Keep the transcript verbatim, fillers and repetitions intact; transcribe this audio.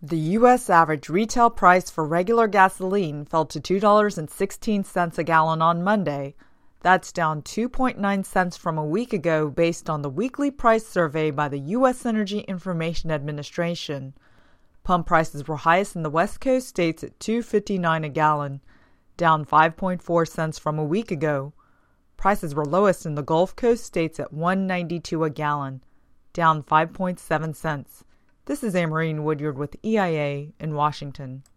The U S average retail price for regular gasoline fell to two dollars and sixteen cents a gallon on Monday. That's down two point nine cents from a week ago based on the weekly price survey by the U S Energy Information Administration. Pump prices were highest in the West Coast states at two dollars and fifty-nine cents a gallon, down five point four cents from a week ago. Prices were lowest in the Gulf Coast states at one dollar and ninety-two cents a gallon, down five point seven cents. This is Amarine Woodyard with E I A in Washington.